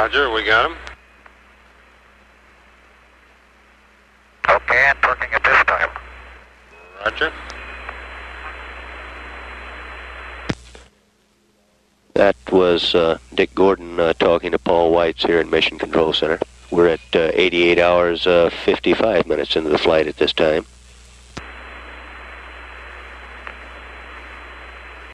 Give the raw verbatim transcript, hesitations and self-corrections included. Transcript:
Roger, we got him. Okay, and torquing at this time. Roger. That was uh, Dick Gordon uh, talking to Paul Weitz here in Mission Control Center. We're at uh, eighty-eight hours, uh, fifty-five minutes into the flight at this time.